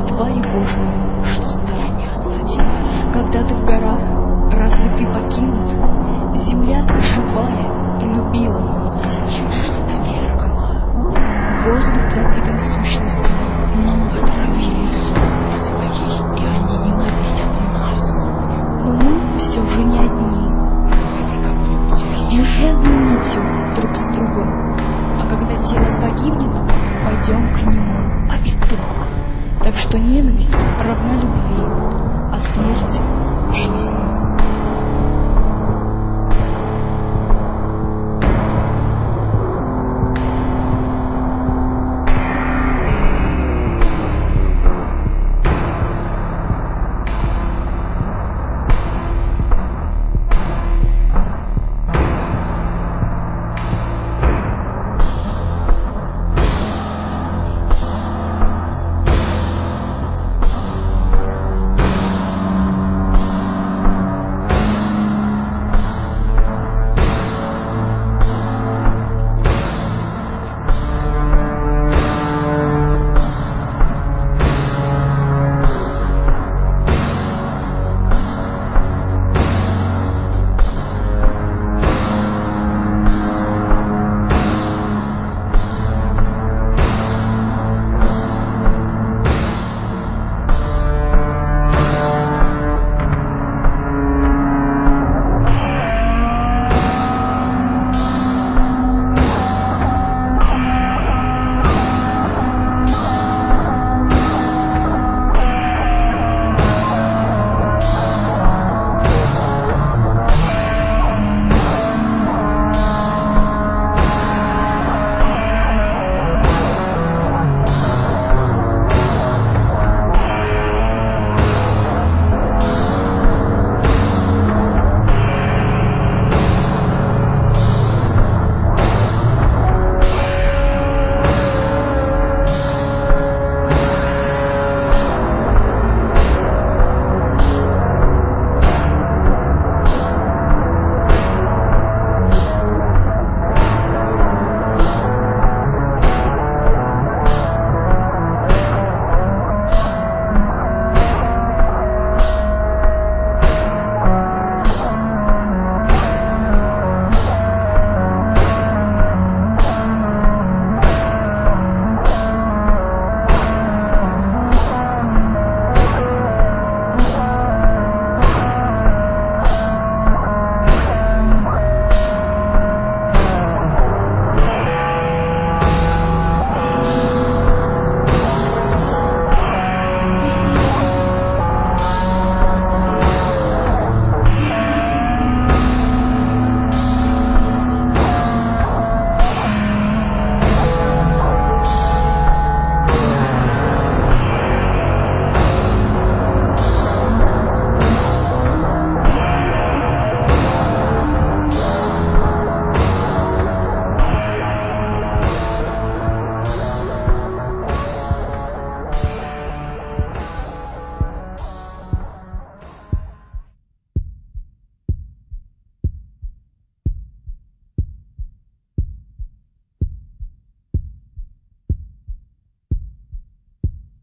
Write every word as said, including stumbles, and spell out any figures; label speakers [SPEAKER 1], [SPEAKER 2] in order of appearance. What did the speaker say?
[SPEAKER 1] твари Божии, что сторонятся тебя, когда ты в горах, разве ты покинут? Земля живая и любила нас, отвергла. Воздух пропитан сущностью, но мы отравили совесть своей, и они ненавидят нас. Но мы все же не одни. Мы связаны нитью друг с другом, а когда тело погибнет, пойдем к нему. А итог? Так что ненависть равна любви, а смерть — жизни.